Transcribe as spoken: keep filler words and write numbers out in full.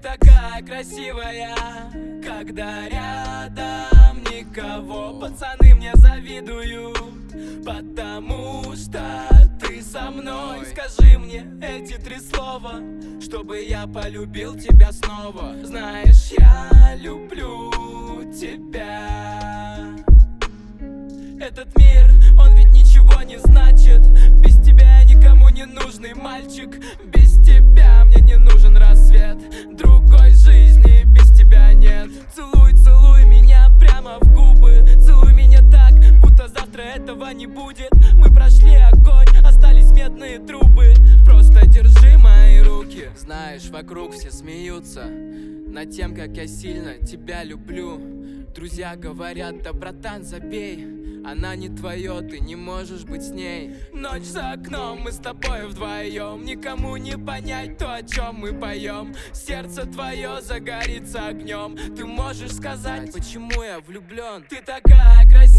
такая красивая, когда рядом никого. Пацаны мне завидуют, потому что ты со мной. Скажи мне эти три слова, чтобы я полюбил тебя снова. Знаешь, я люблю тебя. Этот мир, он ведь ничего не значит. Без тебя я никому не нужный мальчик. Без тебя мне не нужен рассвет. Другой жизни без тебя нет. Целуй, целуй меня прямо в губы. Целуй меня так, будто завтра этого не будет. Мы прошли огонь, остались медные трубы. Просто держи мои руки. Знаешь, вокруг все смеются над тем, как я сильно тебя люблю. Друзья говорят: да, братан, забей, она не твое, ты не можешь быть с ней. Ночь за окном, мы с тобой вдвоем. Никому не понять то, о чем мы поем. Сердце твое загорится огнем. Ты можешь сказать, почему я влюблен? Ты такая красивая.